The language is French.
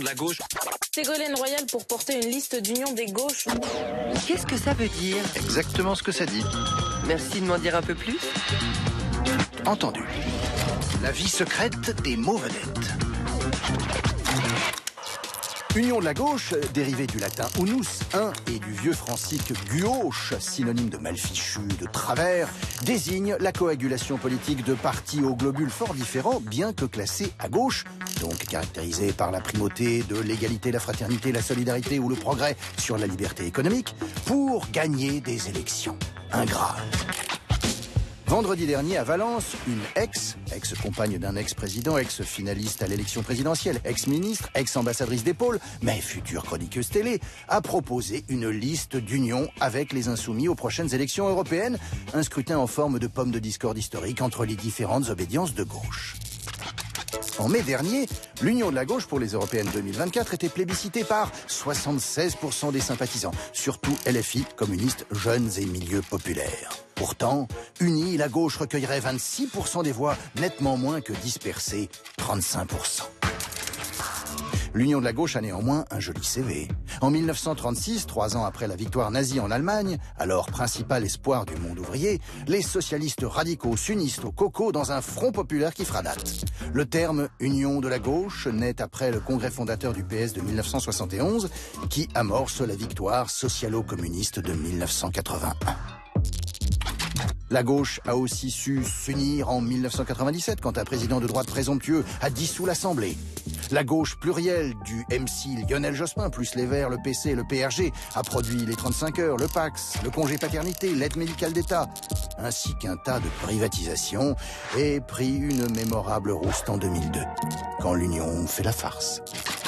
la gauche. Ségolène Royal pour porter une liste d'union des gauches. Qu'est-ce que ça veut dire? Exactement ce que ça dit. Merci de m'en dire un peu plus. Entendu. La vie secrète des mots vedettes. Union de la gauche, dérivé du latin unus, un, et du vieux francique gauche, synonyme de mal fichu, de travers, désigne la coagulation politique de partis aux globules fort différents, bien que classés à gauche, donc caractérisés par la primauté de l'égalité, la fraternité, la solidarité ou le progrès sur la liberté économique, pour gagner des élections. Ingrat. Vendredi dernier, à Valence, une ex-compagne d'un ex-président, ex-finaliste à l'élection présidentielle, ex-ministre, ex-ambassadrice des pôles, mais future chroniqueuse télé, a proposé une liste d'union avec les insoumis aux prochaines élections européennes, un scrutin en forme de pomme de discorde historique entre les différentes obédiences de gauche. En mai dernier, l'Union de la gauche pour les européennes 2024 était plébiscitée par 76% des sympathisants, surtout LFI, communistes, jeunes et milieux populaires. Pourtant, unie, la gauche recueillerait 26% des voix, nettement moins que dispersée, 35%. L'Union de la gauche a néanmoins un joli CV. En 1936, 3 ans après la victoire nazie en Allemagne, alors principal espoir du monde ouvrier, les socialistes radicaux s'unissent au coco dans un front populaire qui fera date. Le terme Union de la gauche naît après le congrès fondateur du PS de 1971, qui amorce la victoire socialo-communiste de 1981. La gauche a aussi su s'unir en 1997 quand un président de droite présomptueux a dissous l'Assemblée. La gauche plurielle du MC Lionel Jospin, plus les Verts, le PC et le PRG, a produit les 35 heures, le Pacs, le congé paternité, l'aide médicale d'État, ainsi qu'un tas de privatisations, et pris une mémorable rouste en 2002, quand l'Union fait la farce.